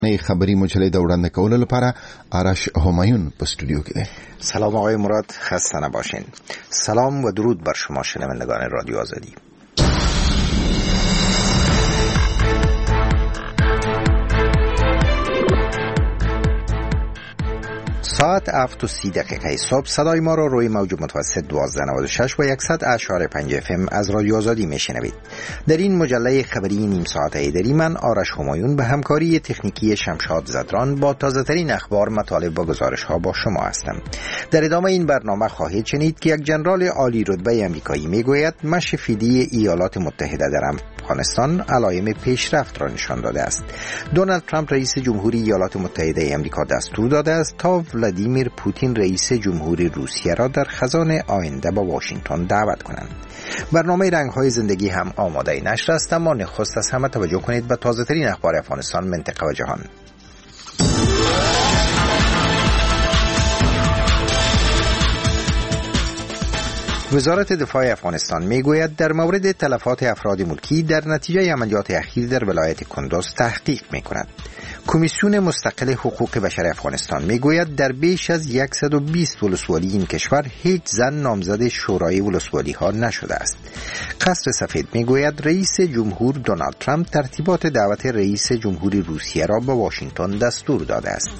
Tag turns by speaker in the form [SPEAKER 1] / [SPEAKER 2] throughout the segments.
[SPEAKER 1] خبری مجله د وړاندې کولو لپاره آرش همایون په استودیو کې دی.
[SPEAKER 2] سلام آقای مراد، خسته نباشین. سلام و درود بر شما شنوندگان رادیو آزادی. ساعت 7:30 صبح صدای ما را روی موج متوسط 1296 و 100.5 FM از رادیو آزادی میشنوید. در این مجله خبری نیم ساعته دری من آرش همایون به همکاری تکنیکی شمشاد زدران با تازه ترین اخبار، مطالب و گزارش ها با شما هستم. در ادامه این برنامه خواهید شنید که یک ژنرال عالی رتبه آمریکایی میگوید مشی فیدی ایالات متحده در افغانستان علائم پیشرفت را نشان داده است. دونالد ترامپ رئیس جمهوری ایالات متحده آمریکا دستور داده است تا ولادیمیر پوتین رئیس جمهوری روسیه را در خزان آینده با واشنگتن دعوت کنند. برنامه رنگ‌های زندگی هم آماده نشر است، اما نخست از همه توجه کنید به تازه ترین اخبار افغانستان، منطقه و جهان. وزارت دفاع افغانستان میگوید در مورد تلفات افراد ملکی در نتیجه عملیات اخیر در ولایت کندوز تحقیق میکند. کمیسیون مستقل حقوق بشر افغانستان میگوید در بیش از 120 ولسوالی این کشور هیچ زن نامزد شورای ولسوالی ها نشده است. قصر سفید میگوید رئیس جمهور دونالد ترامپ ترتیبات دعوت رئیس جمهوری روسیه را به واشنگتن دستور داده است.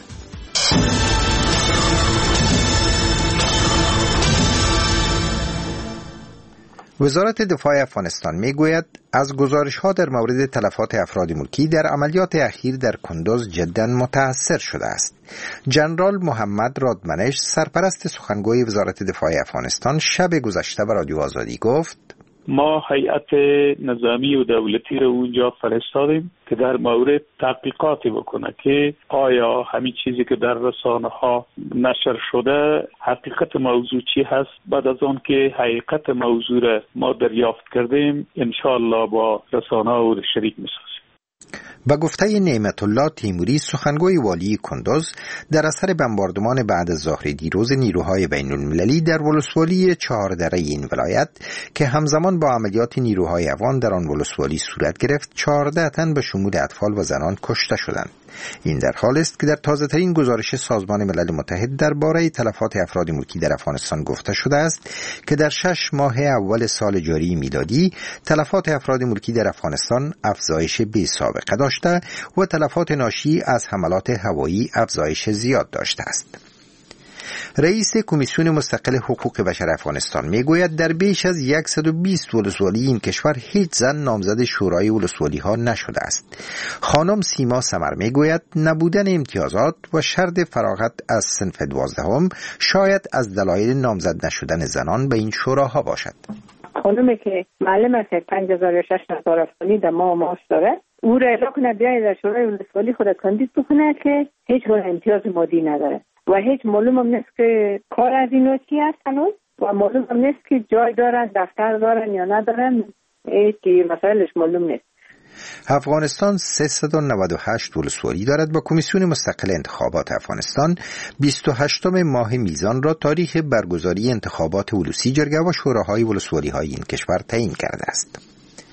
[SPEAKER 2] وزارت دفاع افغانستان میگوید از گزارش‌ها در مورد تلفات افراد ملکی در عملیات اخیر در کندوز جداً متأثر شده است. جنرال محمد رادمنش، سرپرست سخنگوی وزارت دفاع افغانستان، شب گذشته به رادیو آزادی گفت:
[SPEAKER 3] ما هیئت نظامی و دولتی رو اونجا فرستادیم که در مورد تحقیقاتی بکنه که آیا همین چیزی که در رسانه ها نشر شده حقیقت موضوع چی هست. بعد از آن که حقیقت موضوع را ما دریافت کردیم انشاءالله با رسانه ها شریک می‌سازیم.
[SPEAKER 2] با گفته نعمت الله تیموری، سخنگوی والی کندوز، در اثر بمباردمان بعد از ظهر دیروز نیروهای بین المللی در ولسوالی 4 دره این ولایت که همزمان با عملیات نیروهای افغان در آن ولسوالی صورت گرفت، 14 تن به شمول اطفال و زنان کشته شدند. این در حال است که در تازه ترین گزارش سازمان ملل متحد درباره تلفات افراد ملکی در افغانستان گفته شده است که در 6 ماه اول سال جاری میلادی تلفات افراد ملکی در افغانستان افزایش بی سابقه داشته و تلفات ناشی از حملات هوایی افزایش زیاد داشته است. رئیس کمیسیون مستقل حقوق بشر افغانستان میگوید در بیش از 120 ولسوالی این کشور هیچ زن نامزد شورای ولسوالی ها نشده است. خانم سیما سمر میگوید نبودن امتیازات و شرط فراغت از صنف 12 شاید از دلایل نامزد نشدن زنان به این شوراها باشد.
[SPEAKER 4] خانمی که معلم است 5600 افغانی در ماه داره، او را اعلام کنه بیاید در شورای ولسوالی خود کاندید بکنه که هیچ گونه امتیاز مادی نداره و هیچ معلوم هم نیست که کار از اینو چی هست هنوز و معلوم هم نیست که جای دارن، دفتر دارن یا ندارن، هیچ مسائلش معلوم نیست.
[SPEAKER 2] افغانستان 398 ولسوالی دارد. با کمیسیون مستقل انتخابات افغانستان 28 ماه میزان را تاریخ برگزاری انتخابات ولوسی جرگه و شوراهای ولسوالی های این کشور تعیین کرده است.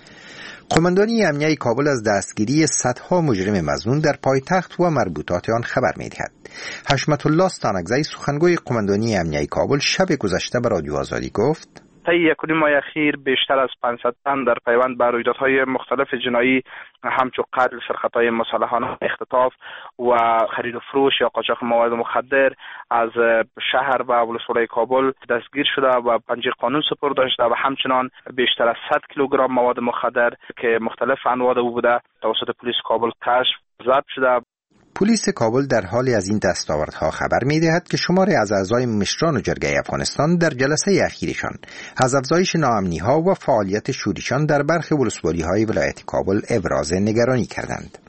[SPEAKER 2] قماندانی امنیه کابل از دستگیری صدها مجرم مظنون در پایتخت و مربوطات آن خبر می‌دهد. حشمت الله ستانکزی، سخنگوی قماندانی امنیه کابل، شب گذشته به رادیو آزادی گفت:
[SPEAKER 5] طی 1.5 ماه اخیر بیشتر از 500 تن در پیوند به رویدادهای مختلف جنایی همچون قتل، سرقت‌های مسلحانه، اختطاف و خرید و فروش یا قاچاق مواد مخدر از شهر و ولسوالی کابل دستگیر شده و پنجه قانون سپرده شده و همچنان بیشتر از 100 کیلوگرم مواد مخدر که مختلف انواع او بوده توسط پلیس کابل کشف ضبط شده.
[SPEAKER 2] پلیس کابل در حال از این دستاوردها خبر می‌دهد که شماری از اعضای مشران و جرگه افغانستان در جلسه اخیرشان از افزایش ناامنی‌ها و فعالیت شوریشان در برخی ولسوالی‌های ولایت کابل ابراز نگرانی کردند.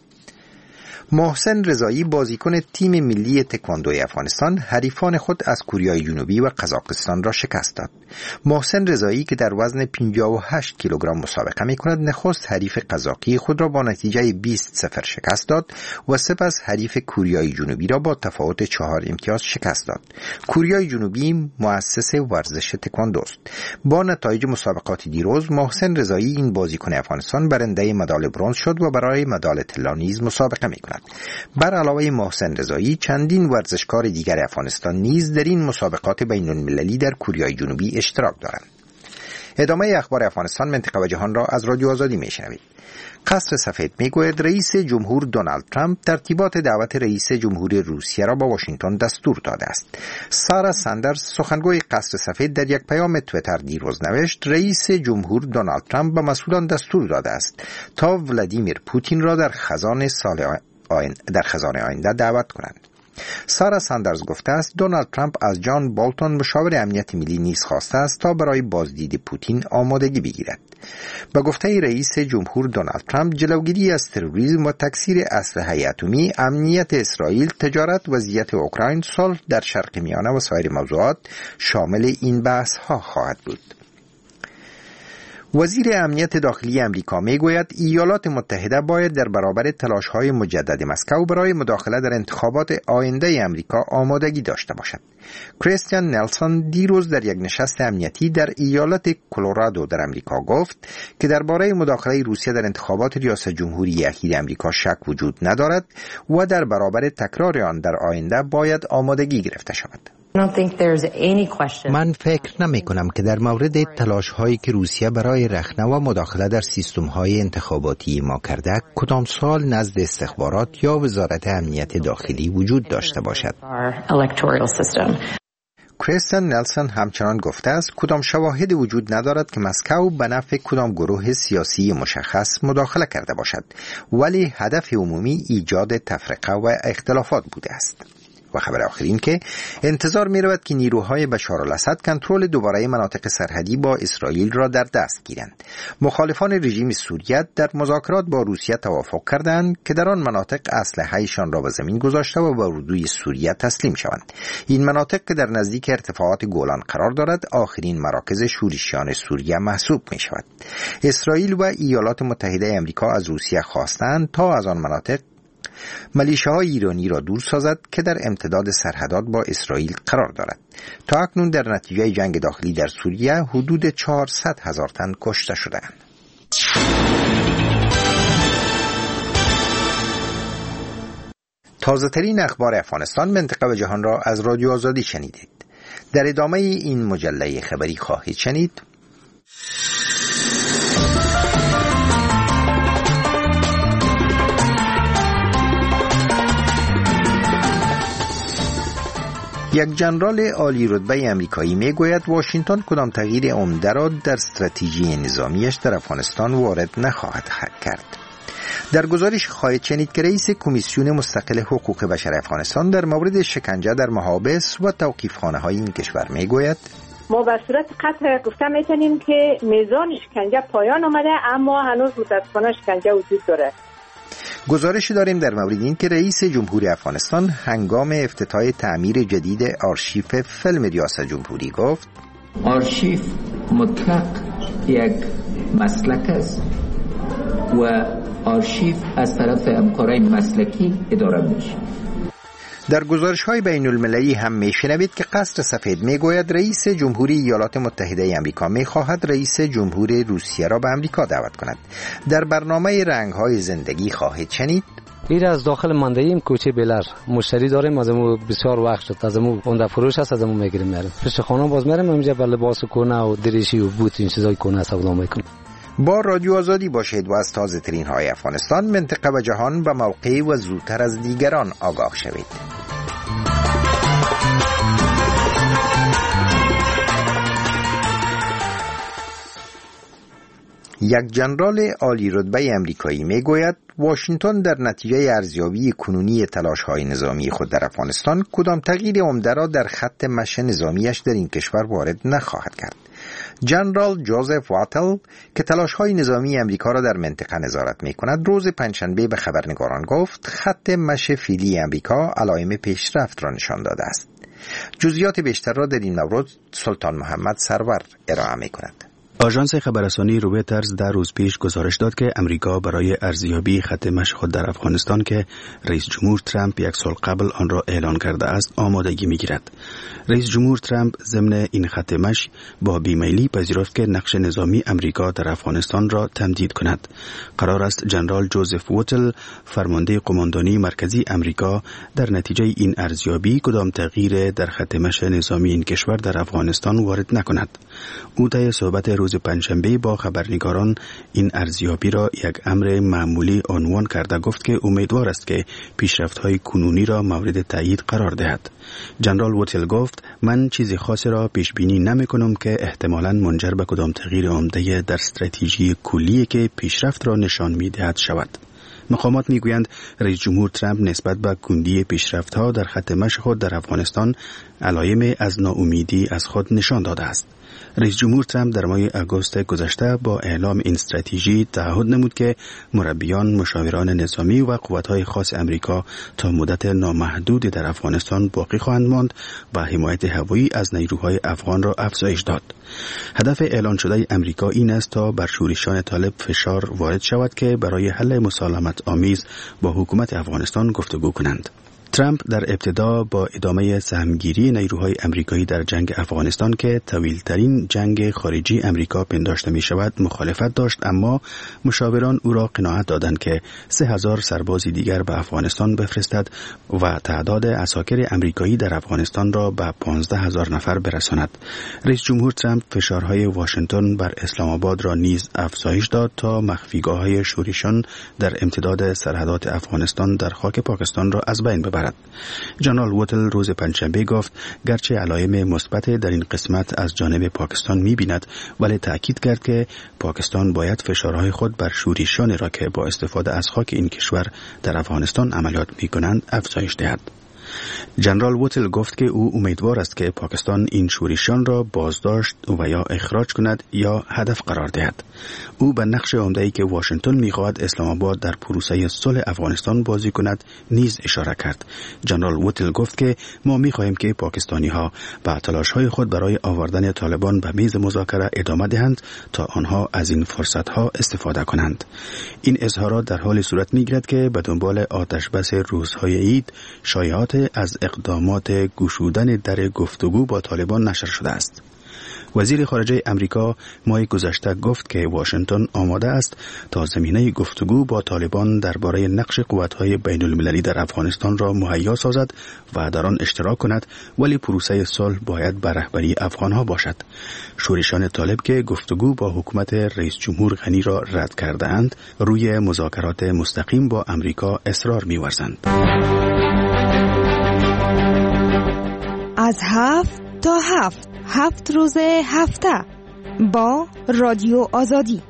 [SPEAKER 2] محسن رضایی، بازیکن تیم ملی تکواندوی افغانستان، حریفان خود از کوریای جنوبی و قزاقستان را شکست داد. محسن رضایی که در وزن 58 کیلوگرم مسابقه می‌کند، نخست حریف قزاقی خود را با نتیجه 20-0 شکست داد و سپس حریف کوریای جنوبی را با تفاوت 4 امتیاز شکست داد. کوریای جنوبی مؤسس ورزش تکواندو است. با نتایج مسابقات دیروز، محسن رضایی، این بازیکن افغانستان، برنده مدال برنز شد و برای مدال طلا نیز مسابقه می‌کند. شود. بر علاوه محسن رضایی، چندین ورزشکار دیگر افغانستان نیز در این مسابقات بین المللی در کره جنوبی اشتراک دارند. ادامه اخبار افغانستان، منطقه و جهان را از رادیو آزادی میشنوید. قصر سفید میگوید رئیس جمهور دونالد ترامپ ترتیبات دعوت رئیس جمهور روسیه را به واشنگتن دستور داده است. سارا ساندرز، سخنگوی قصر سفید، در یک پیام توییتر دیروز نوشت رئیس جمهور دونالد ترامپ به مسئولان دستور داده است تا ولادیمیر پوتین را در خزان آینده دعوت کنند. سارا ساندرز گفته است دونالد ترامپ از جان بولتون، مشاور امنیت ملی، نیز خواسته است تا برای بازدید پوتین آمادگی بگیرد. به گفته رئیس جمهور دونالد ترامپ، جلوگیری از تروریسم و تکثیر اسلحه اتمی، امنیت اسرائیل، تجارت، وضعیت اوکراین، صلح در شرق میانه و سایر موضوعات شامل این بحث ها خواهد بود. وزیر امنیت داخلی امریکا میگوید ایالات متحده باید در برابر تلاش‌های مجدد مسکو برای مداخله در انتخابات آینده امریکا آمادگی داشته باشد. کریستیان نلسون دیروز در یک نشست امنیتی در ایالت کلرادو در امریکا گفت که درباره مداخله روسیه در انتخابات ریاست جمهوری اخیر امریکا شک وجود ندارد و در برابر تکرار آن در آینده باید آمادگی گرفته شود. من فکر نمی کنم که در مورد تلاش هایی که روسیه برای رخنه و مداخله در سیستم های انتخاباتی ما کرده کدام سوال نزد استخبارات یا وزارت امنیت داخلی وجود داشته باشد. کریستین نلسون همچنان گفته است کدام شواهد وجود ندارد که مسکو به نفع کدام گروه سیاسی مشخص مداخله کرده باشد، ولی هدف عمومی ایجاد تفرقه و اختلافات بوده است. و خبر آخر این که انتظار می رود که نیروهای بشار الاسد کنترل دوباره مناطق سرحدی با اسرائیل را در دست گیرند. مخالفان رژیم سوریه در مذاکرات با روسیه توافق کردند که در آن مناطق اسلحه‌شان را به زمین گذاشته و به اردوی سوریه تسلیم شوند. این مناطق که در نزدیک ارتفاعات گولان قرار دارد آخرین مراکز شورشیان سوریه محسوب می شود. اسرائیل و ایالات متحده آمریکا از روسیه خواستند تا از آن مناطق ملیشه‌های ایرانی را دور سازد که در امتداد سرحدات با اسرائیل قرار دارد. تا اکنون در نتیجه جنگ داخلی در سوریه حدود 400,000 تن کشته شدند. تازه‌ترین اخبار افغانستان، منطقه و جهان را از رادیو آزادی شنیدید. در ادامه این مجله خبری خواهید شنید: یک ژنرال عالی رتبه آمریکایی میگوید واشنگتن کدام تغییر عمده را در استراتژی نظامیش در افغانستان وارد نخواهد کرد. در گزارش خواهید شنید که رئیس کمیسیون مستقل حقوق بشر افغانستان در مورد شکنجه در محابس و توقیفخانه‌های این کشور میگوید
[SPEAKER 4] ما به صورت قطع گفته میتونیم که میزان شکنجه پایان آمده، اما هنوز متاسفانه شکنجه وجود داره.
[SPEAKER 2] گزارشی داریم در مورد این که رئیس جمهوری افغانستان هنگام افتتاح تعمیر جدید آرشیو فیلم ریاست جمهوری گفت
[SPEAKER 6] آرشیو مطلق یک مسلک است و آرشیو از طرف همکارای مسلکی اداره میشه.
[SPEAKER 2] در گزارش‌های بین المللی هم میشنوید که قصر سفید میگوید رئیس جمهوری ایالات متحده آمریکا میخواهد رئیس جمهور روسیه را به آمریکا دعوت کند. در برنامه رنگ‌های زندگی خواهید شنید
[SPEAKER 7] این از داخل مانده‌ایم کوچه بلر مشتری داریم، ازمو بسیار وقت شد، ازمو اون فروش هست، ازمو میگیریم میریم پیش خانه، باز میریم اونجا بر لباس کهنه و دریشی و بوت این چیزای کهنه سودا میکنیم.
[SPEAKER 2] با رادیو آزادی باشید و از تازه ترین های افغانستان، منطقه و جهان به موقع و زودتر از دیگران آگاه شوید. یک ژنرال عالی رتبه آمریکایی میگوید واشنگتن در نتیجه ارزیابی کنونی تلاش‌های نظامی خود در افغانستان کدام تغییر عمده را در خط مشی نظامیش در این کشور وارد نخواهد کرد. ژنرال جوزف واتل که تلاش‌های نظامی آمریکا را در منطقه نظارت می‌کند، روز پنجشنبه به خبرنگاران گفت خط مشی فعلی آمریکا علائم پیشرفت را نشان داده است. جزئیات بیشتر را در این مورد سلطان محمد سرور ارائه می‌کند.
[SPEAKER 8] آژانس خبررسانی رویترز در روز پیش گزارش داد که امریکا برای ارزیابی خط مشی خود در افغانستان که رئیس جمهور ترامپ یک سال قبل آن را اعلان کرده است آمادگی می‌گیرد. رئیس جمهور ترامپ ضمن این خط مشی با بیمیلی پذیرفت که نقش نظامی امریکا در افغانستان را تمدید کند. قرار است جنرال جوزف ووتل فرمانده قماندانی مرکزی امریکا در نتیجه این ارزیابی کدام تغییر در خط مشی نظامی این کشور در افغانستان وارد نکند. او طی صحبت روز پنجشنبه با خبرنگاران این ارزیابی را یک امر معمولی عنوان کرده گفت که امیدوار است که پیشرفت‌های کنونی را مورد تایید قرار دهد. جنرال ووتل گفت من چیزی خاصی را پیش بینی نمی‌کنم که احتمالاً منجر به کدام تغییر عمده در استراتژی کلی که پیشرفت را نشان می‌دهد شود. مقامات میگویند رئیس جمهور ترامپ نسبت به کندی پیشرفت‌ها در خط مشی خود در افغانستان علائم از ناامیدی از خود نشان داده است. رئیس جمهور ترامپ در ماه آگوست گذشته با اعلام این استراتژی تعهد نمود که مربیان، مشاوران نظامی و قوت‌های خاص امریکا تا مدت نامحدود در افغانستان باقی خواهند ماند و حمایت هوایی از نیروهای افغان را افزایش داد. هدف اعلان شده امریکا این است تا بر شورشیان طالب فشار وارد شود که برای حل مسالمت آمیز با حکومت افغانستان گفتگو کنند. ترامپ در ابتدا با ادامه سهمگیری نیروهای امریکایی در جنگ افغانستان که طویل‌ترین جنگ خارجی امریکا پنداشته می شود مخالفت داشت، اما مشاوران او را قناعت دادند که 3000 سرباز دیگر به افغانستان بفرستد و تعداد عساکر امریکایی در افغانستان را به 15000 نفر برساند. رئیس جمهور ترامپ فشارهای واشنگتن بر اسلام آباد را نیز افزایش داد تا مخفیگاه‌های شورشیان در امتداد سرحدات افغانستان در خاک پاکستان را از بین ببرد. جنرال ووتل روز پنجشنبه گفت گرچه علائم مثبت در این قسمت از جانب پاکستان می‌بیند، ولی تأکید کرد که پاکستان باید فشارهای خود بر شورشیانی را که با استفاده از خاک این کشور در افغانستان عملیات می‌کنند افزایش دهد. جنرال ووتل گفت که او امیدوار است که پاکستان این شورشیان را بازداشت و یا اخراج کند یا هدف قرار دهد. او به نقش عمده‌ای که واشنگتن می‌خواهد اسلام آباد در پروسه صلح افغانستان بازی کند نیز اشاره کرد. جنرال ووتل گفت که ما می‌خواهیم که پاکستانی‌ها به تلاش‌های خود برای آوردن طالبان به میز مذاکره ادامه دهند تا آنها از این فرصت‌ها استفاده کنند. این اظهارات در حال صورت می‌گیرد که به دنبال آتش‌بس روزهای عید شایعات از اقدامات گشودن در گفتگو با طالبان نشر شده است. وزیر خارجه امریکا ماه گذشته گفت که واشنگتن آماده است تا زمینه گفتگو با طالبان درباره نقش قوت‌های بین‌المللی در افغانستان را مهیا سازد و در آن اشتراک کند، ولی پروسه صلح باید به رهبری افغان‌ها باشد. شورشیان طالب که گفتگو با حکومت رئیس جمهور غنی را رد کرده‌اند، روی مذاکرات مستقیم با امریکا اصرار می‌ورزند.
[SPEAKER 9] از 7 تا 7 روز هفته با رادیو آزادی.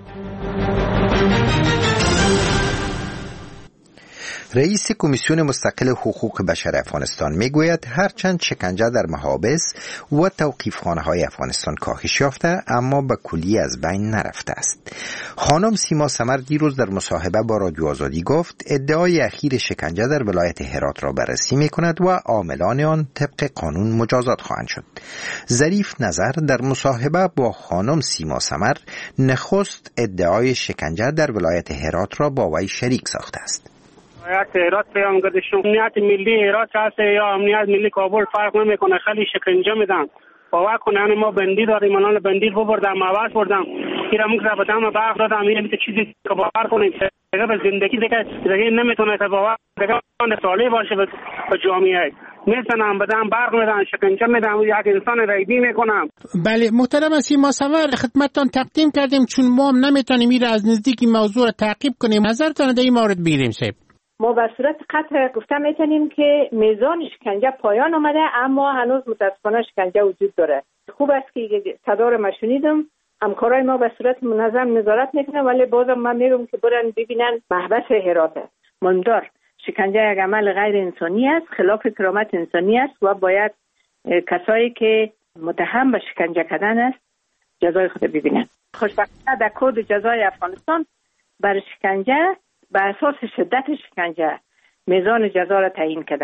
[SPEAKER 2] رئیس کمیسیون مستقل حقوق بشر افغانستان میگوید هرچند شکنجه در محابس و توقیفخانه‌های افغانستان کاهش یافته، اما به کلی از بین نرفته است. خانم سیما سمر دیروز در مصاحبه با رادیو آزادی گفت ادعای اخیر شکنجه در ولایت هرات را بررسی میکند و عاملان آن طبق قانون مجازات خواهند شد. ظریف نظر در مصاحبه با خانم سیما سمر نخست ادعای شکنجه در ولایت هرات را با وی شریک ساخته است.
[SPEAKER 10] ولایت هرات پیامگذاشتم، امنیت ملی هرات هست یا امنیت ملی کابل فرق نمیکنه، خیلی شکنجه میدن. باور کنه ما بندی داریم، الان بندی بردم، مواد بردم، میرم زبدم برق دادم، میرم چیزی که باور کنید دیگه به زندگی دیگه نمیتونه که باور دیگه صالح باشه به جامعه. میزنم بدم برق میدن، شکنجه میدم، یک انسان ریدی میکنم.
[SPEAKER 11] بله محترم سیما سمر، خدمتتان تقدیم کردیم چون ما هم نمیتونیم میره از نزدیک این موضوع رو تعقیب کنیم. نظرتان در این مورد بگیریم صاحب.
[SPEAKER 4] ما به صورت قطع گفته میتونیم که میزان شکنجه پایان آمده، اما هنوز متاسفانه شکنجه وجود داره. خوب است که صدا رو شنیدم، همکارای ما به صورت منظم نظارت میکنن، ولی بازم من میگم که برن ببینن محبس هرات مندار شکنجه یک عمل غیر انسانی است، خلاف کرامت انسانی است و باید کسایی که متهم به شکنجه کردن است جزای خود ببینن. خوشبختانه در کد جزای افغانستان بر شکنجه به اساس شدت شکنجه میزان جزا را تعیین کردن.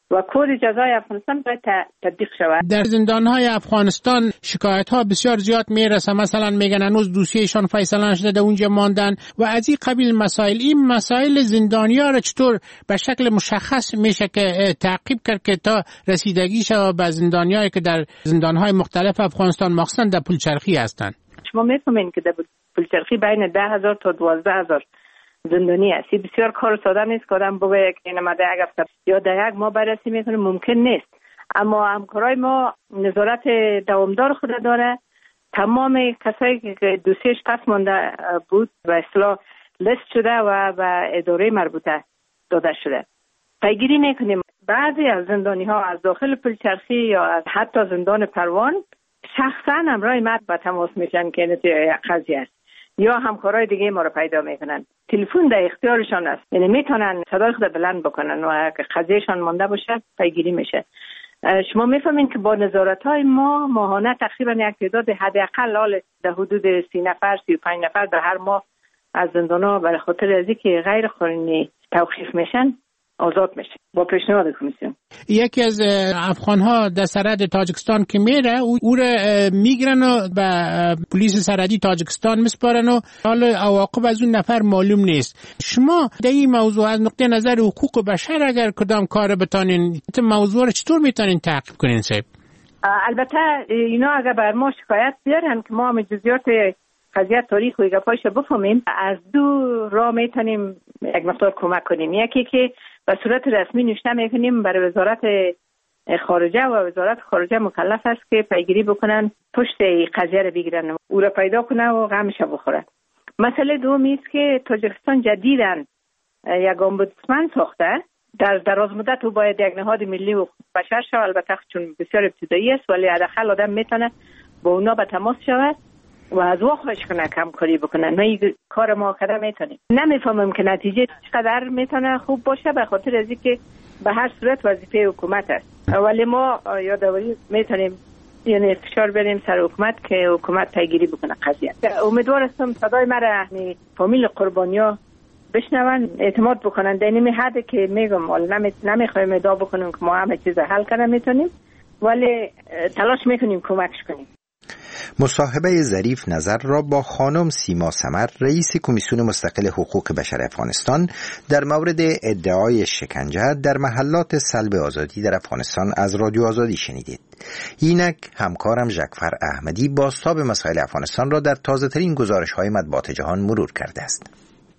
[SPEAKER 4] و کد جزای افغانستان باید تطبیق شود.
[SPEAKER 11] در زندان‌های افغانستان شکایت‌ها بسیار زیاد میرسه، مثلا میگن هنوز دوسیهشان فیصله نشده اونجا ماندن و از این قبیل مسائل. این مسائل زندانی‌ها را چطور به شکل مشخص میشه که تعقیب کرد که تا رسیدگی شود به زندانیایی که در زندان‌های مختلف افغانستان مخصوصا در پلچرخی هستند؟
[SPEAKER 4] شما میفهمین که در پلچرخی بین 10,000 تا 12,000 زندانی است. بسیار کار ساده نیست که آدم بگه که این ماده یک هفته یا در یک ماه بررسی میکنه، ممکن نیست. اما همکارای ما نظارت دوامدار خود داره. تمام کسایی که دوسیش پس مانده بود به اصطلاح لیست شده و به اداره مربوطه داده شده. پیگیری میکنیم. بعضی از زندانی ها از داخل پلچرخی یا از حتی زندان پروان شخصا همراه ما به تماس میشن که این قضیه است، یا همکارای دیگه ما رو پیدا میکنن. تلفن در اختیارشان است، یعنی میتونن صدای خود بلند بکنن و قضیهشان مانده باشه پیگیری میشه. شما میفهمین که با نظارت‌های ما ماهانه تقریبا یک تعداد حداقل در حدود 30 نفر 35 نفر در هر ماه از زندان‌ها برای خاطر از اینکه غیر قانونی توقیف میشن آزاد میشه با پیشنهاد کمیسیون.
[SPEAKER 11] یکی از افغان‌ها در سرحد تاجیکستان که میره او را میگیرن و به پلیس سرحدی تاجیکستان میسپارن و حالا عواقب از اون نفر معلوم نیست. شما در این موضوع از نقطه نظر حقوق بشر اگر کدام کار بتانین موضوع رو چطور میتونین تعقیب کنین صاحب؟
[SPEAKER 4] البته اینا اگر بر ما شکایت بیارن که ما هم جزئیات قضیه تاریخ و گپایش بفهمیم، از دو راه میتونیم یک مقدار کمک کنیم. یکی که به صورت رسمی نوشته میکنیم برای وزارت خارجه و وزارت خارجه مکلف است که پیگیری بکنن پشت قضیه رو بگیرن، او را پیدا کنه و غمش بخوره. مسئله دومی است که تاجیکستان جدیداً یک امبودسمن ساخته. در دراز مدت او باید یک نهاد ملی و بشر شود، البته چون بسیار ابتدایی است، ولی حداقل آدم میتونه با اونا به تماس شود و از او خواهش کنه کم کاری بکنن. ما این کار ما کده میتونیم. نمیفهمم که نتیجه چقدر میتونه خوب باشه، به خاطر از اینکه به هر صورت وظیفه حکومت است، ولی ما یادآوری میتونیم یعنی فشار بریم سر حکومت که حکومت پیگیری بکنه قضیه. امیدوار هستم صدای مرا فامیل قربانیا بشنون، اعتماد بکنن. در این حد که میگم نمیخوایم ادعا بکنیم که ما همه چیز حل کنه میتونیم، ولی تلاش میکنیم کمکش کنیم.
[SPEAKER 2] مصاحبه ظریف نظر را با خانم سیما سمر، رئیس کمیسیون مستقل حقوق بشر افغانستان، در مورد ادعای شکنجه در محلات سلب آزادی در افغانستان از رادیو آزادی شنیدید. اینک همکارم ژکفر احمدی بازتاب مسائل افغانستان را در تازه ترین گزارش های مطبوعات جهان مرور کرده است.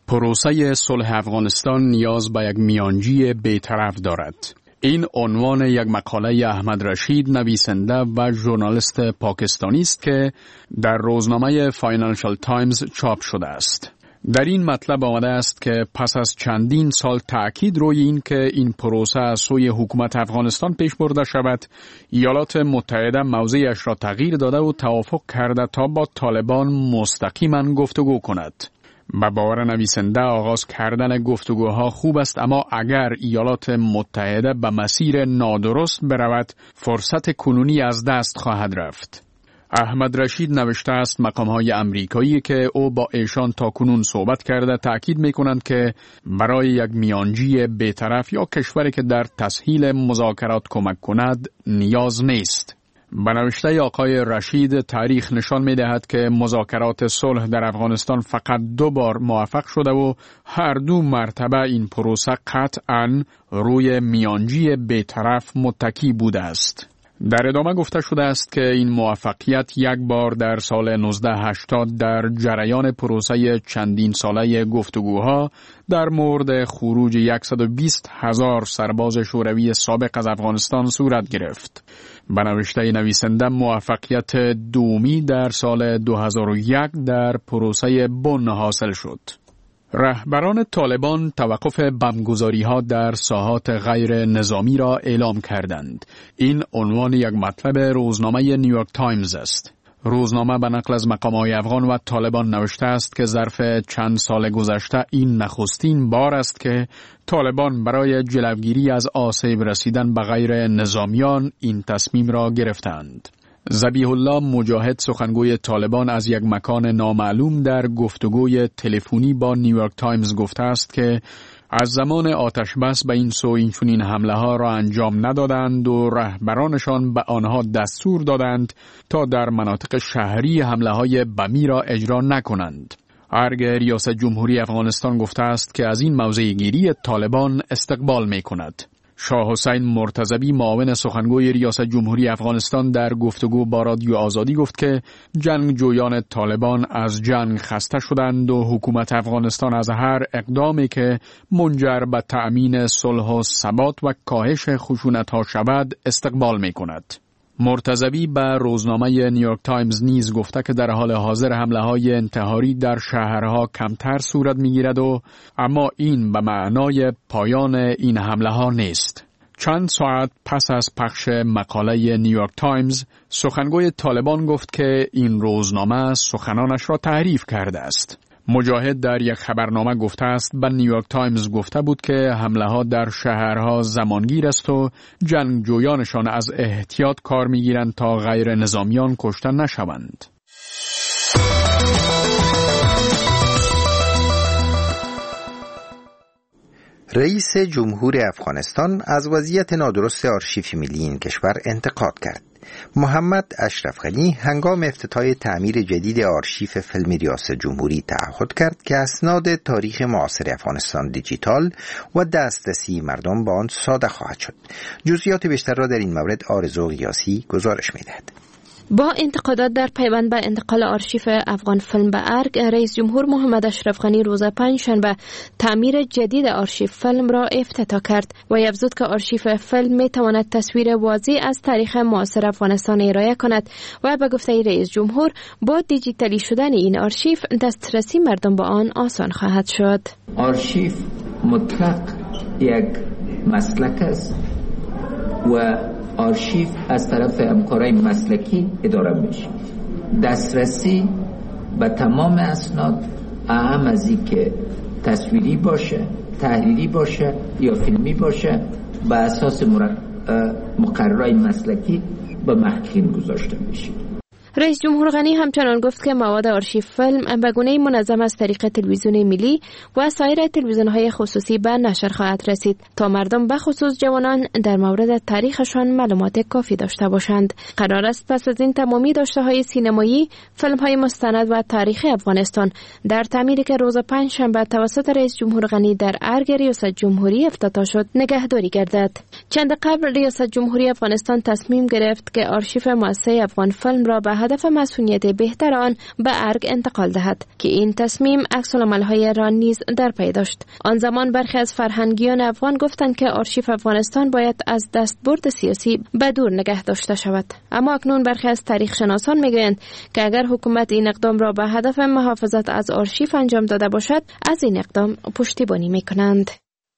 [SPEAKER 12] پروسه صلح افغانستان نیاز به یک میانجی بی‌طرف دارد. این عنوان یک مقاله احمد رشید، نویسنده و ژورنالیست پاکستانی است که در روزنامه فاینانشال تایمز چاپ شده است. در این مطلب آمده است که پس از چندین سال تأکید روی این که این پروسه از سوی حکومت افغانستان پیش برده شود، ایالات متحده موضعش را تغییر داده و توافق کرده تا با طالبان مستقیما گفتگو کند. به باور نویسنده آغاز کردن گفتگوها خوب است، اما اگر ایالات متحده به مسیر نادرست برود فرصت کنونی از دست خواهد رفت. احمد رشید نوشته است مقام‌های امریکایی که او با ایشان تاکنون صحبت کرده تأکید می‌کنند که برای یک میانجی بی‌طرف یا کشوری که در تسهیل مذاکرات کمک کند نیاز نیست. به نوشته آقای رشید تاریخ نشان می‌دهد که مذاکرات صلح در افغانستان فقط 2 بار موفق شده و هر 2 مرتبه این پروسه قطعاً روی میانجی بی‌طرف متکی بوده است. در ادامه گفته شده است که این موفقیت یک بار در سال 1980 در جریان پروسه چندین ساله گفتگوها در مورد خروج 120,000 سرباز شوروی سابق از افغانستان صورت گرفت. به نوشته نویسنده موفقیت دومی در سال 2001 در پروسه بن حاصل شد. رهبران طالبان توقف بمبگذاری‌ها در ساحات غیر نظامی را اعلام کردند. این عنوان یک مطلب روزنامه نیویورک تایمز است. روزنامه به نقل از مقام‌های افغان و طالبان نوشته است که ظرف چند سال گذشته این نخستین بار است که طالبان برای جلوگیری از آسیب رسیدن به غیر نظامیان این تصمیم را گرفتند. ذبیح الله مجاهد، سخنگوی طالبان، از یک مکان نامعلوم در گفتگوی تلفنی با نیویورک تایمز گفته است که از زمان آتش بس به این سو این حمله ها را انجام ندادند و رهبرانشان به آنها دستور دادند تا در مناطق شهری حمله های بمی را اجرا نکنند. ارگ ریاست جمهوری افغانستان گفته است که از این موضع گیری طالبان استقبال می کند. شاه حسین مرتضوی معاون سخنگوی ریاست جمهوری افغانستان در گفتگو با رادیو آزادی گفت که جنگجویان طالبان از جنگ خسته شدند و حکومت افغانستان از هر اقدامی که منجر به تأمین صلح و ثبات و کاهش خشونت‌ها شود استقبال می کند. مرتضوی به روزنامه نیویورک تایمز نیز گفته که در حال حاضر حمله‌های انتحاری در شهرها کمتر صورت می‌گیرد و اما این به معنای پایان این حمله‌ها نیست. چند ساعت پس از پخش مقاله نیویورک تایمز، سخنگوی طالبان گفت که این روزنامه سخنانش را تحریف کرده است. مجاهد در یک خبرنامه گفته است به نیویورک تایمز گفته بود که حمله‌ها در شهرها زمانگیر است و جنگجویانشان از احتیاط کار می‌گیرند تا غیر نظامیان کشته نشوند.
[SPEAKER 2] رئیس جمهور افغانستان از وضعیت نادرست آرشیو ملی این کشور انتقاد کرد. محمد اشرف غنی هنگام افتتاح تعمیر جدید آرشیو فیلم ریاست جمهوری تعهد کرد که اسناد تاریخ معاصر افغانستان دیجیتال و دسترسی مردم به آن ساده خواهد شد. جزئیات بیشتر را در این مورد آرزو غیاسی گزارش می‌دهد.
[SPEAKER 13] با انتقادات در پیوند به انتقال آرشیو افغان فیلم به ارگ، رئیس جمهور محمد اشرف غنی روز پنجشنبه تعمیر جدید آرشیو فیلم را افتتاح کرد و افزود که آرشیو فیلم می تواند تصویر واضح از تاریخ معاصر افغانستان ارائه کند و به گفته رئیس جمهور با دیجیتالی شدن این آرشیو دسترسی مردم به آن آسان خواهد شد.
[SPEAKER 6] آرشیو مطلق یک مسلک است و آرشیو از طرف همکارای مسلکی اداره میشه. دسترسی به تمام اسناد، اهم از این که تصویری باشه، تحریری باشه یا فیلمی باشه، به اساس مقررات مسلکی به محققین گذاشته میشه.
[SPEAKER 13] رئیس جمهور غنی همچنان گفت که مواد آرشیو فیلم به گونه‌ای منظم از طریق تلویزیون ملی و سایر تلویزیون‌های خصوصی به نشر خواهد رسید تا مردم به خصوص جوانان در مورد تاریخشان معلومات کافی داشته باشند. قرار است پس از این تمامی داشته‌های سینمایی، فیلم‌های مستند و تاریخی افغانستان در تعمیری که روز پنجشنبه توسط رئیس جمهور غنی در ارگ ریاست جمهوری افتتاح شد نگهداری گردد. چند قبل ریاست جمهوری افغانستان تصمیم گرفت که آرشیو مؤسسه افغان فیلم را به هدف مسئولیت بهتر آن به ارگ انتقال دهد که این تصمیم عکس‌العمل‌های را نیز در پی داشت. آن زمان برخی از فرهنگیان افغان گفتند که آرشیو افغانستان باید از دستبرد سیاسی به دور نگه داشته شود، اما اکنون برخی از تاریخ شناسان میگویند که اگر حکومت این اقدام را به هدف محافظت از آرشیو انجام داده باشد از این اقدام پشتیبانی میکنند.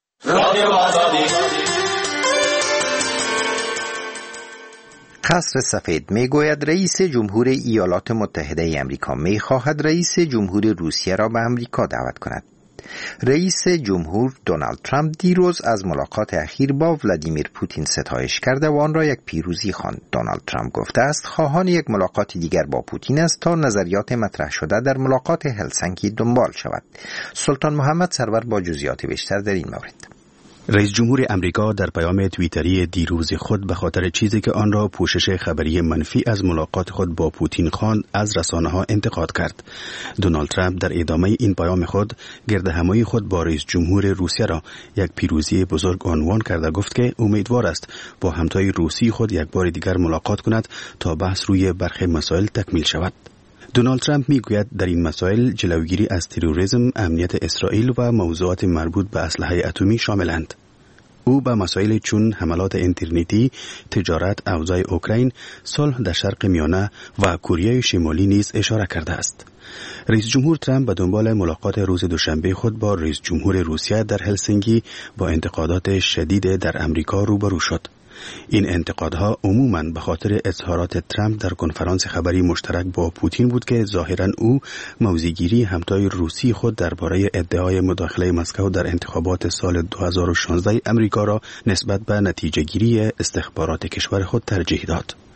[SPEAKER 2] قصر سفید میگوید رئیس جمهور ایالات متحده امریکا میخواهد رئیس جمهور روسیه را به امریکا دعوت کند. رئیس جمهور دونالد ترامپ دیروز از ملاقات اخیر با ولادیمیر پوتین ستایش کرده و آن را یک پیروزی خواند. دونالد ترامپ گفته است خواهان یک ملاقات دیگر با پوتین است تا نظریات مطرح شده در ملاقات هلسینکی دنبال شود. سلطان محمد سرور با جزئیات بیشتر در این مورد.
[SPEAKER 8] رئیس جمهور امریکا در پیام توییتری دیروز خود به خاطر چیزی که آن را پوشش خبری منفی از ملاقات خود با پوتین خواند از رسانه‌ها انتقاد کرد. دونالد ترامپ در ادامه این پیام خود گردهمایی خود با رئیس جمهور روسیه را یک پیروزی بزرگ عنوان کرده گفت که امیدوار است با همتای روسی خود یک بار دیگر ملاقات کند تا بحث روی برخی مسائل تکمیل شود. دونالد ترامپ میگوید در این مسائل جلوگیری از تروریسم، امنیت اسرائیل و موضوعات مربوط به اسلحه اتمی شاملند. او به مسائل چون حملات اینترنتی، تجارت، اوضاع اوکراین، صلح در شرق میانه و کره شمالی نیز اشاره کرده است. رئیس جمهور ترامپ به دنبال ملاقات روز دوشنبه خود با رئیس جمهور روسیه در هلسینکی با انتقادات شدید در امریکا روبرو شد. این انتقادها عموماً به خاطر اظهارات ترامپ در کنفرانس خبری مشترک با پوتین بود که ظاهراً او موضع‌گیری همتای روسی خود درباره ادعای مداخله مسکو در انتخابات سال 2016 امریکا را نسبت به نتیجه‌گیری استخبارات کشور خود ترجیح داد.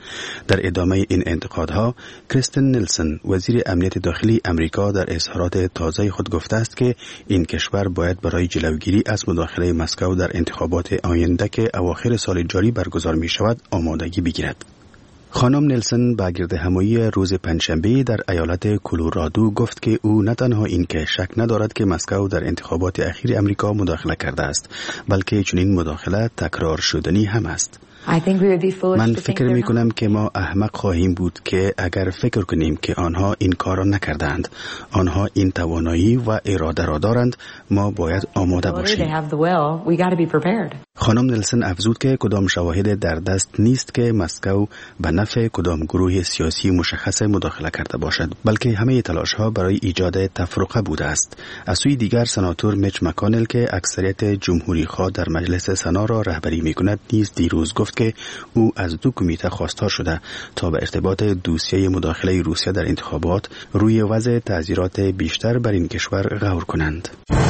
[SPEAKER 8] در ادامه این انتقادها، کریستن نیلسن وزیر امنیت داخلی امریکا در اظهارات تازه خود گفته است که این کشور باید برای جلوگیری از مداخله مسکو در انتخابات آینده که اواخر سال جاری برگزار می شود آمادگی بگیرد. خانم نیلسن با گردهمایی روز پنجشنبه در ایالت کلرادو گفت که او نه تنها این که شک ندارد که مسکو در انتخابات اخیر امریکا مداخله کرده است، بلکه چنین مداخله تکرار شدنی هم است. من فکر می کنم که ما احمق خواهیم بود که اگر فکر کنیم که آنها این کار را نکردند. آنها این توانایی و اراده را دارند، ما باید آماده باشیم. خانم نیلسن افزود که کدام شواهد در دست نیست که مسکو به نفع کدام گروه سیاسی مشخص مداخله کرده باشد، بلکه همه تلاش ها برای ایجاد تفرقه بوده است. از سوی دیگر سناتور میچ مکانل که اکثریت جمهوری خواه در مجلس سنا را رهبری می کند نیز دیروز گفت که او از دو کمیته خواستار شده تا به ارتباط دوسیه مداخله روسیه در انتخابات روی وضع تعزیرات بیشتر بر این کشور غور کنند.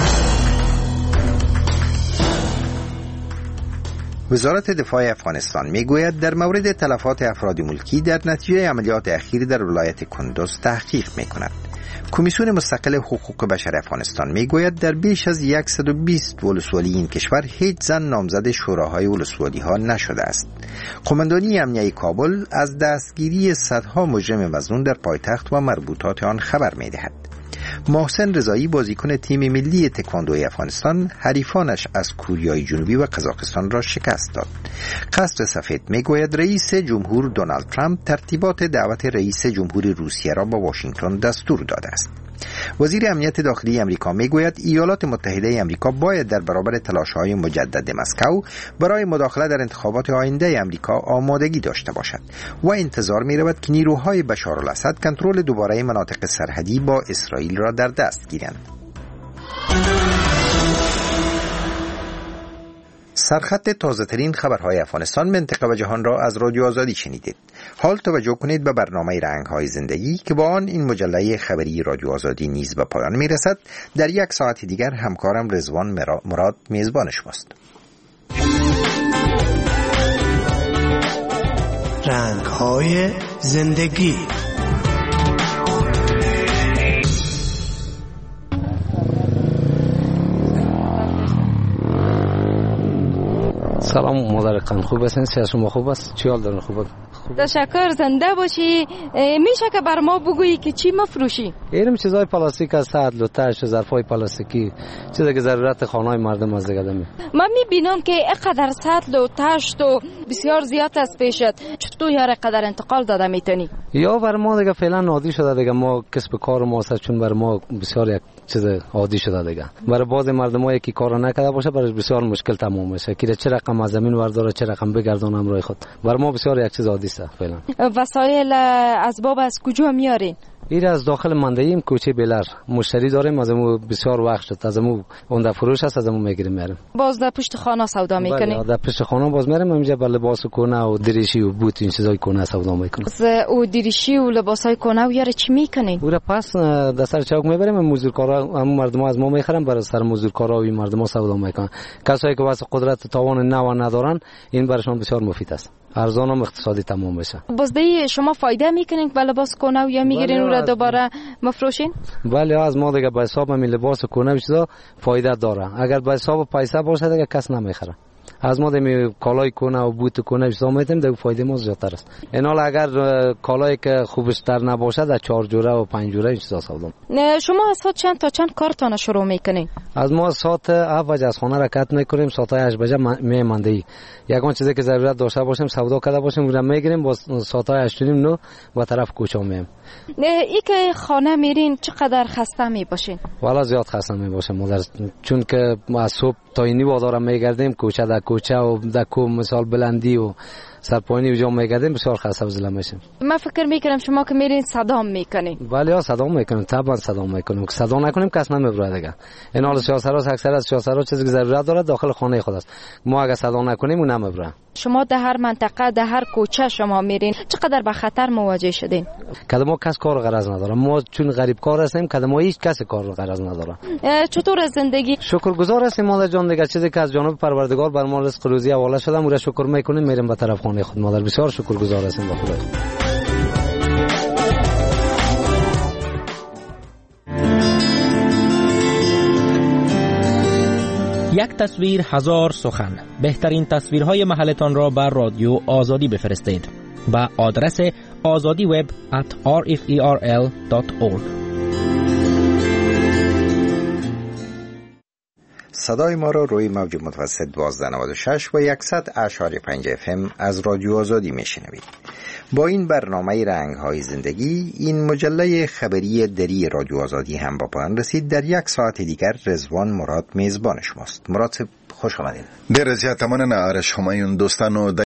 [SPEAKER 2] وزارت دفاع افغانستان میگوید در مورد تلفات افراد ملکی در نتیجه عملیات اخیر در ولایت کندوز تحقیق میکند. کمیسیون مستقل حقوق بشر افغانستان میگوید در بیش از 120 ولسوالی این کشور هیچ زن نامزد شوراهای ولسوالی ها نشده است. قماندانی امنیه کابل از دستگیری صدها مجرم مظنون در پایتخت و مربوطات آن خبر میدهد. محسن رضایی بازیکن تیم ملی تکواندوی افغانستان حریفانش از کوریای جنوبی و قزاقستان را شکست داد. قصر سفید میگوید رئیس جمهور دونالد ترامپ ترتیبات دعوت رئیس جمهور روسیه را با واشنگتن دستور داده است. وزیر امنیت داخلی امریکا میگوید ایالات متحده امریکا باید در برابر تلاش‌های مجدد مسکو برای مداخله در انتخابات آینده امریکا آمادگی داشته باشد و انتظار می‌رود که نیروهای بشارالاسد کنترل دوباره مناطق سرحدی با اسرائیل را در دست گیرند. سرخط تازه‌ترین خبرهای افغانستان، منطقه و جهان را از رادیو آزادی شنیدید. حال توجه کنید به برنامه رنگ‌های زندگی که با آن این مجله خبری رادیو آزادی نیز به پایان میرسد. در یک ساعت دیگر همکارم رضوان مراد میزبان شماست.
[SPEAKER 14] رنگ‌های زندگی.
[SPEAKER 7] سلام مادر قن، خوب هستین؟ سیاست شما خوب است؟ چی حال دارین؟ خوبه؟
[SPEAKER 15] تشکر، زنده باشی. میشه که بر ما بگویی که چی مفروشی؟
[SPEAKER 7] اینم چیزای پلاستیک است، سطل و تش، ظرفای پلاستیکی، چیزی که ضرورت خانه‌های مردم از دیگه دمی.
[SPEAKER 15] من میبینم که اینقدر سطل و تشت و بسیار زیاد است پیشت، چطور یاره قدر انتقال داده میتونی؟
[SPEAKER 7] یا بر ما دیگه فعلا عادی شده دیگه، ما کسب کار ما است، چون بر ما بسیار یک چیز عادی شده دیگه. برای بعضی مردمایی که کارو نکرده باشه برای بسیار مشکل تمام میشه که چه رقم از زمین ورداره، چه رقم بگردونه همراه خود. بر ما بسیار یک چیز عادی است فعلا.
[SPEAKER 15] وسایل اسباب از کجا میارین؟
[SPEAKER 7] این از داخل مندهیم کوچه بلر مشتری داریم، ازمو بسیار وقت شد، ازمو اون فروش است، ازمو میگیریم میریم.
[SPEAKER 15] باز در پشت خانه سودا میکنیم؟
[SPEAKER 7] بله، در پشت خانه باز میریم اینجا با لباس کهنه و دریشی و بوت این چیزای کهنه سودا میکنیم.
[SPEAKER 15] او دریشی و لباسای کهنه و یاره چی میکنین؟
[SPEAKER 7] او را پس در سر چوک میبریم، مزدورکارا هم مردم از ما میخرن، برای سر مزدورکارا و این مردم سودا میکنن. کسایی که واسه قدرت تاوان نو ندارن این برشون بسیار مفید است، ارزان و اقتصادی تمام بشه.
[SPEAKER 15] بازده شما فایده میکنین که لباس کهنه یا میگیرین او را دوباره مفروشین؟
[SPEAKER 7] بله، از ما دیگه به حساب همین لباس کهنه چیزا فایده داره. اگر به حساب پیسه باشه دیگه کس نمیخره. از ما دمی کالای کهنه و بوت کهنه چیزا میتیم دیگه فایده ما زیادتر است. اینا اگر کالایی که خوبشتر نباشه در 4 جوره و 5 جوره این چیزا سودا.
[SPEAKER 15] شما از ساعت چند تا چند کارتون شروع میکنین؟
[SPEAKER 7] از ما ساعت 7 بجه از خانه حرکت میکنیم، ساعت 8 بجه میماندی. یگان چیزی که ضرورت داشته باشیم سودا کرده باشیم اونم میگیریم، با ساعت 8 9 به طرف کوچه میایم.
[SPEAKER 15] ای که خانه میرین چقدر خسته میباشین؟
[SPEAKER 7] والا زیاد خسته میباشم مادر، چون که ما صبح تا اینی وادارم میگردیم کوچه در کوچه و در کوم مثال بلندی و سرپایینی و جا میگردیم، بسیار خسته و ضعیف میشیم.
[SPEAKER 15] من فکر میکنم شما که میرین صدا میکنین.
[SPEAKER 7] بله صدا میکنیم، طبعا صدا میکنیم، که صدا نکنیم کس نمیبره دیگه. این حال سیاست‌ها اکثر از سیاست‌ها چیزی که ضرورت داره داخل خانه خود است، ما اگه صدا نکنیم اون نمیبره.
[SPEAKER 15] شما در هر منطقه در هر کوچه شما میرین چقدر به خطر مواجه شدین؟
[SPEAKER 7] که ما کس کار غرض نداره، ما چون غریب کار هستیم که ما هیچ کس کار غرض نداره.
[SPEAKER 15] چطور از زندگی؟
[SPEAKER 7] شکرگزار هستیم مادر جان دیگه، چیزی که از جانب پروردگار بر ما رزق روزی حواله شده، ما را شکر میکنیم، میریم به طرف خانه. خانه خود مادر. بسیار شکرگزار هستم به خدا.
[SPEAKER 16] یک تصویر هزار سخن. بهترین تصویرهای محلتان را بر رادیو آزادی بفرستید به آدرس azadiweb@rferl.org.
[SPEAKER 2] صدای ما را روی موج متوسط 1296 و 100.5 FM از رادیو آزادی میشنوید. با این برنامه رنگ‌های زندگی این مجله خبری دری رادیو آزادی هم با پایان رسید. در یک ساعت دیگر رضوان مراد میزبان شماست. مراد خوش آمدید.
[SPEAKER 1] در زیاد تمانا آرش همایون دوستانو